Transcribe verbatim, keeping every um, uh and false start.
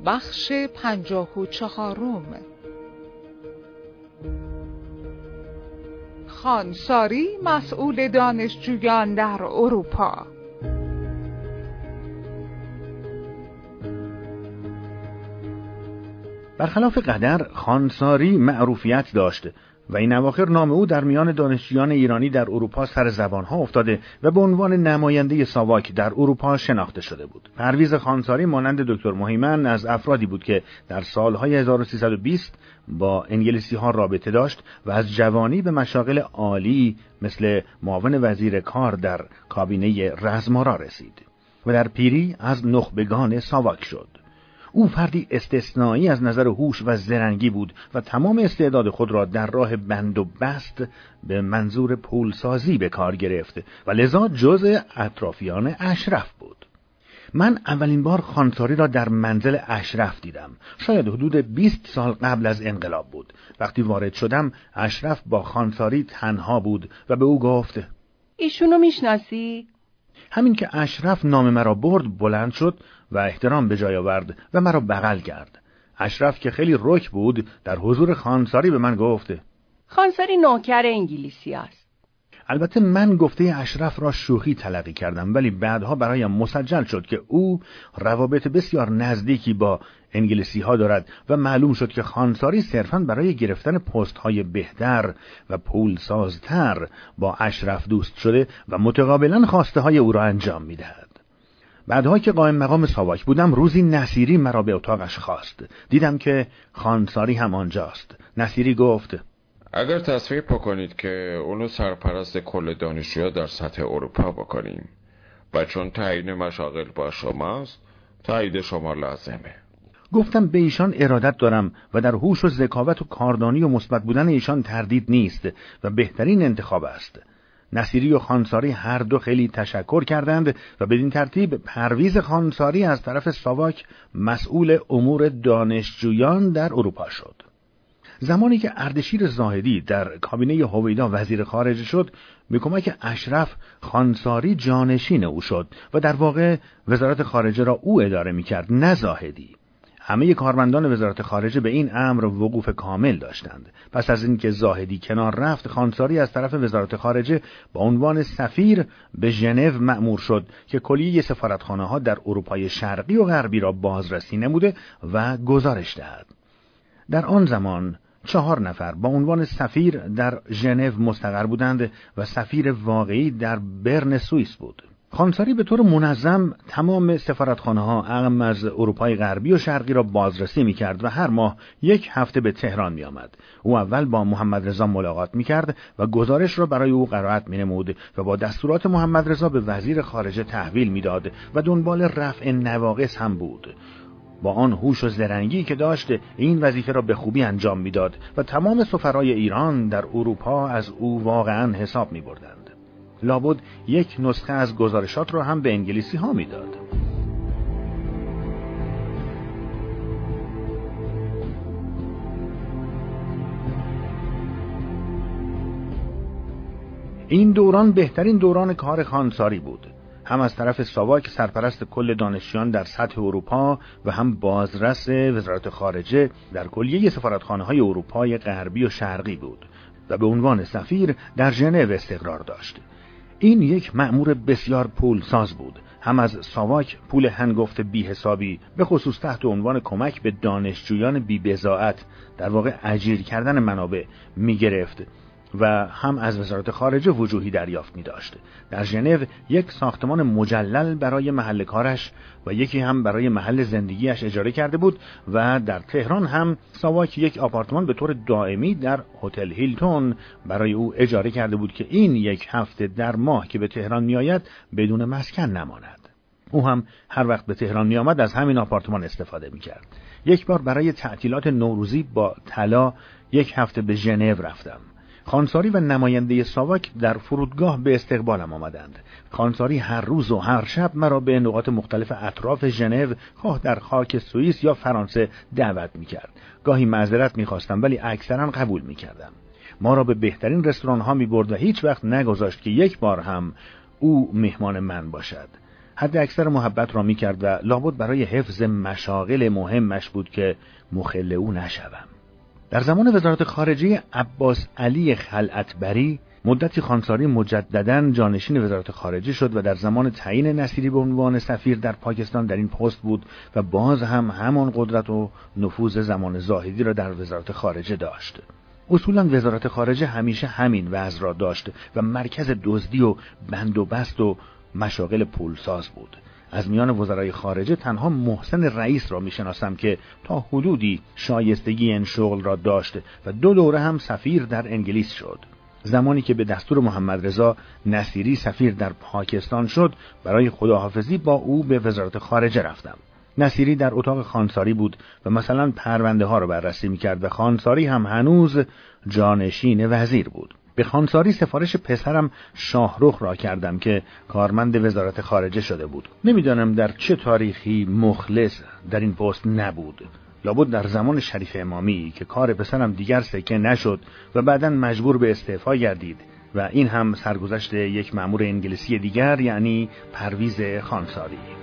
بخش پنجاه و چهارم. خانساری مسئول دانشجویان در اروپا. برخلاف قدر، خانساری معروفیت داشت و این اواخر نام او در میان دانشجویان ایرانی در اروپا سر زبانها افتاده و به عنوان نماینده ساواک در اروپا شناخته شده بود. پرویز خانساری مانند دکتر مهیمن از افرادی بود که در سالهای هزار و سیصد و بیست با انگلیسی ها رابطه داشت و از جوانی به مشاغل عالی مثل معاون وزیر کار در کابینه رزمارا رسید و در پیری از نخبگان ساواک شد. او فردی استثنایی از نظر هوش و زرنگی بود و تمام استعداد خود را در راه بند و بست به منظور پولسازی به کار گرفت و لذا جزء اطرافیان اشرف بود. من اولین بار خانساری را در منزل اشرف دیدم. شاید حدود بیست سال قبل از انقلاب بود. وقتی وارد شدم، اشرف با خانساری تنها بود و به او گفت: ایشونو میشناسی؟ همین که اشرف نام مرا برد، بلند شد و احترام به جای آورد و مرا بغل کرد. اشرف که خیلی رک بود، در حضور خانساری به من گفت: خانساری نوکر انگلیسی است. البته من گفته اشرف را شوخی تلقی کردم، ولی بعدها برایم مسجل شد که او روابط بسیار نزدیکی با انگلیسی ها دارد و معلوم شد که خانساری صرفاً برای گرفتن پست های بهتر و پولسازتر با اشرف دوست شده و متقابلاً خواسته های او را انجام می دهد. بعدها که قائم مقام ساواک بودم، روزی نصیری مرا به اتاقش خواست. دیدم که خانساری هم آنجاست. نصیری گفت: اگر تصویب بکنید که اونو سرپرست کل دانشجوها در سطح اروپا بکنیم و چون تعیین مشاغل با شماست، تایید شما لازمه. گفتم به ایشان ارادت دارم و در هوش و ذکاوت و کاردانی و مثبت بودن ایشان تردید نیست و بهترین انتخاب است. نصیری و خانساری هر دو خیلی تشکر کردند و بدین ترتیب پرویز خانساری از طرف ساواک مسئول امور دانشجویان در اروپا شد. زمانی که اردشیر زاهدی در کابینه هویدا وزیر خارجه شد، به کمک اشرف خانساری جانشین او شد و در واقع وزارت خارجه را او اداره می‌کرد، نه زاهدی. همه کارمندان وزارت خارجه به این امر وقوف کامل داشتند. پس از اینکه زاهدی کنار رفت، خانساری از طرف وزارت خارجه با عنوان سفیر به ژنو مأمور شد که کلیه سفارتخانه‌ها در اروپای شرقی و غربی را بازرسی نموده و گزارش دهد. در آن زمان چهار نفر با عنوان سفیر در ژنو مستقر بودند و سفیر واقعی در برن سوئیس بود. خانساری به طور منظم تمام سفارتخانه‌ها اعم از اروپای غربی و شرقی را بازرسی می‌کرد و هر ماه یک هفته به تهران می‌آمد. او اول با محمد رضا ملاقات می‌کرد و گزارش را برای او قرائت می‌نمود و با دستورات محمد رضا به وزیر خارجه تحویل می‌داد و دنبال رفع نواقص هم بود. با آن هوش و زرنگی که داشت، این وظیفه را به خوبی انجام می‌داد و تمام سفرای ایران در اروپا از او واقعاً حساب می‌بردند. لابد یک نسخه از گزارشات را هم به انگلیسی ها میداد. این دوران بهترین دوران کار خانساری بود. هم از طرف ساواک سرپرست کل دانشجویان در سطح اروپا و هم بازرس وزارت خارجه در کلیه سفارتخانه‌های اروپای غربی و شرقی بود و به عنوان سفیر در ژنو استقرار داشت. این یک مأمور بسیار پول ساز بود. هم از ساواک پول هنگفت بی حسابی، به خصوص تحت عنوان کمک به دانشجویان بی بضاعت، در واقع اجیر کردن منابع، می گرفت و هم از وزارت خارجه وجوهی دریافت می داشت. در ژنو یک ساختمان مجلل برای محل کارش و یکی هم برای محل زندگیش اجاره کرده بود و در تهران هم ساواک یک آپارتمان به طور دائمی در هتل هیلتون برای او اجاره کرده بود که این یک هفته در ماه که به تهران می آید بدون مسکن نماند. او هم هر وقت به تهران می آمد از همین آپارتمان استفاده می کرد. یک بار برای تعطیلات نوروزی با طلا یک هفته به ژنو رفتم. خانساری و نماینده ساواک در فرودگاه به استقبالم آمدند. خانساری هر روز و هر شب مرا به نقاط مختلف اطراف ژنو، خواه در خاک سوئیس یا فرانسه، دعوت می‌کرد. گاهی معذرت می‌خواستم ولی اکثرا قبول می‌کردم. ما را به بهترین رستوران‌ها می‌برد و هیچ وقت نگذاشت که یک بار هم او مهمان من باشد. حد اکثر محبت را میکرد و لابد برای حفظ مشاغل مهمش بود که مخل او نشوم. در زمان وزارت خارجه عباس علی خلعتبری مدتی خانساری مجدداً جانشین وزارت خارجه شد و در زمان تعیین نصیری به عنوان سفیر در پاکستان در این پست بود و باز هم همان قدرت و نفوذ زمان زاهدی را در وزارت خارجه داشت. اصولاً وزارت خارجه همیشه همین وضع را داشت و مرکز دزدی و بند و بست و مشاغل پولساز بود. از میان وزرای خارجه تنها محسن رئیس را میشناسم که تا حدودی شایستگی این شغل را داشت و دو دوره هم سفیر در انگلیس شد. زمانی که به دستور محمد رضا نصیری سفیر در پاکستان شد، برای خداحافظی با او به وزارت خارجه رفتم. نصیری در اتاق خانساری بود و مثلا پرونده ها را بررسی میکرد و خانساری هم هنوز جانشین وزیر بود. به خانساری سفارش پسرم شاهرخ را کردم که کارمند وزارت خارجه شده بود. نمیدانم در چه تاریخی مخلص در این پست نبود. لابد در زمان شریف امامی که کار پسرم دیگر سکه نشد و بعداً مجبور به استعفا گردید و این هم سرگذشت یک مأمور انگلیسی دیگر، یعنی پرویز خانساری.